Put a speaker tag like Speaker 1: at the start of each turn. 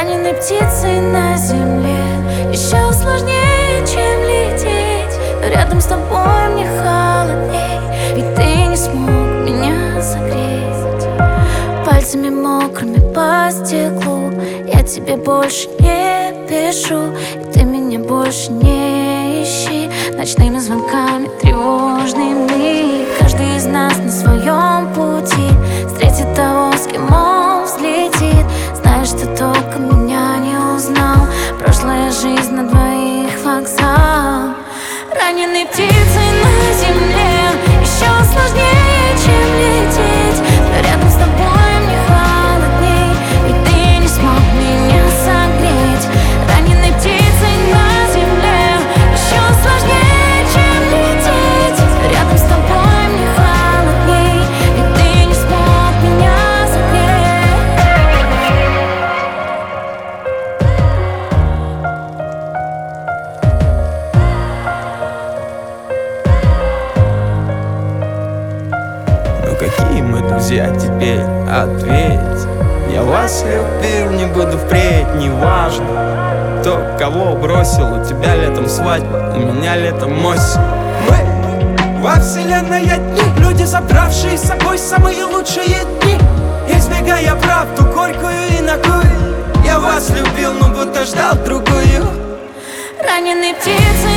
Speaker 1: Раненой птицей на земле еще сложнее, чем лететь. Но рядом с тобой мне холодней, ведь ты не смог меня согреть. Пальцами мокрыми по стеклу я тебе больше не пишу, и ты меня больше не ищи ночными звонками тревожными. Каждый из нас на своем пути встретит того, с кем он взлетит. Знаешь, что только меня не узнал. Прошлая жизнь на двоих вокзал. Раненой птицей на земле еще сложнее, чем лететь. Но рядом с тобой мне холодней, ведь ты не смог меня согреть. Раненой птицей на земле еще сложнее, чем лететь. Но рядом с тобой мне холодней, ведь ты не смог меня
Speaker 2: Ну какие мы друзья теперь, ответь. Я вас любил, не буду впредь, неважно кто кого бросил. У тебя летом свадьба, у меня летом осень.
Speaker 3: Мы во вселенной одни, люди, забравшие с собой самые лучшие дни, избегая правду горькую и ногую. Я вас любил, но будто ждал другую.
Speaker 1: раненой птицей